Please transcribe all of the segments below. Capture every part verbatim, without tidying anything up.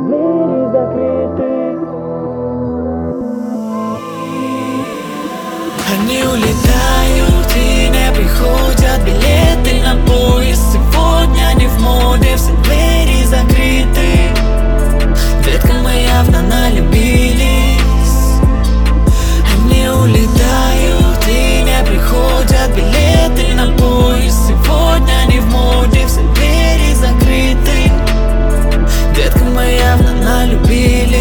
двери закрыты. Они улетают и не приходят, билеты на поезд сегодня не в моде, все двери закрыты. Детка, мы явно налюбились. Они улетают и не приходят, билеты на поезд сегодня не в моде, все двери закрыты. Детка, мы явно налюбились.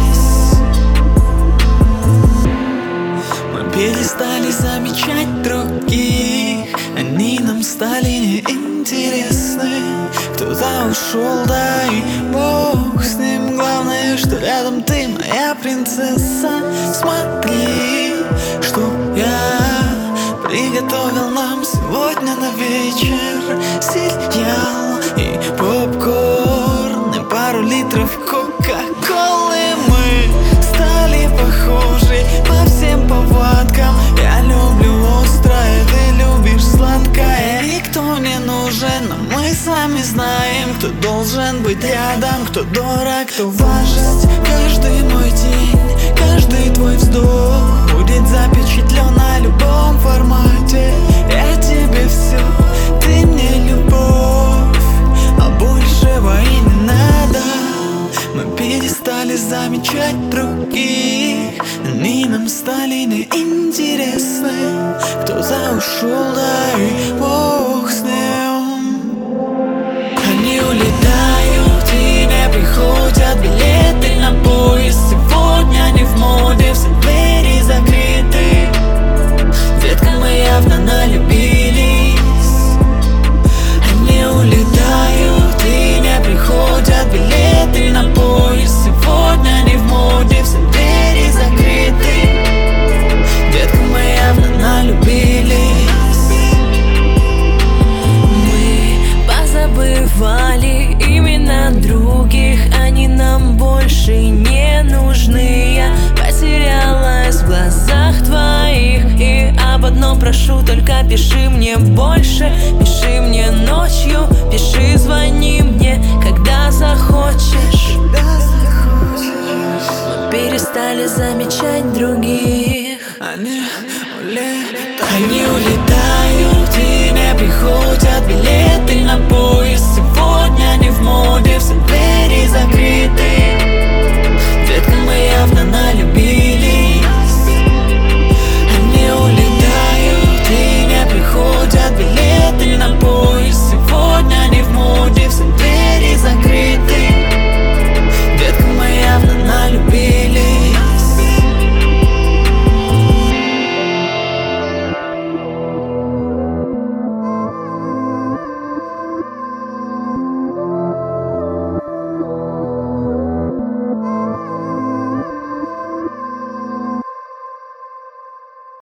Мы перестали замечать других, они нам стали неинтересны. Кто-то ушел, да и бог с ним. Главное, что рядом ты, моя принцесса. Смотри, что я приготовил нам сегодня на вечер. Сериал и попкорн, и пару литров кока-колы. Мы стали похожи по всем повадкам. Я люблю острое, ты любишь сладкое. Никто не нужен, но мы сами знаем, кто должен быть рядом, кто дорог, кто важен. Каждый мой день, каждый твой вздох будет запечатлен на любом формате. Я тебе все, ты мне любовь, а большего и не надо. Мы перестали замечать других, они нам стали неинтересны. Кто-то ушел, да и бог с ним. Они улетают и не приходят, билеты на поезд сегодня не в моде, все двери закрыты. Детка, мы явно налюбились. Они улетают и не приходят, билеты на поезд сегодня не в моде, все двери закрыты. Детка, мы явно налюбились. Мы позабывали имена других, они нам больше не нужны. Я потерялась в глазах твоих, и об одном прошу, только пиши мне больше. Пиши мне ночью, пиши, звони мне, когда захочешь. Мы перестали замечать других. Они улетают, они улетают.